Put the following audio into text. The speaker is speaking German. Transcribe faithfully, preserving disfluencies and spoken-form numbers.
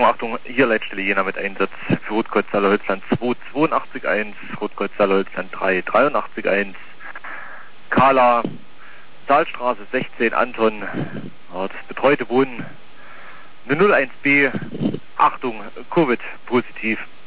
Achtung, Achtung, hier Leitstelle Jena mit Einsatz für Rotkreuz Saale-Holzland zwei zweiundachtzig eins, Rotkreuz Saale-Holzland drei dreiundachtzig eins, Kala, Saalstraße sechzehn, Anton, ja, das betreute Wohnen, eine null eins B, Achtung, Covid positiv.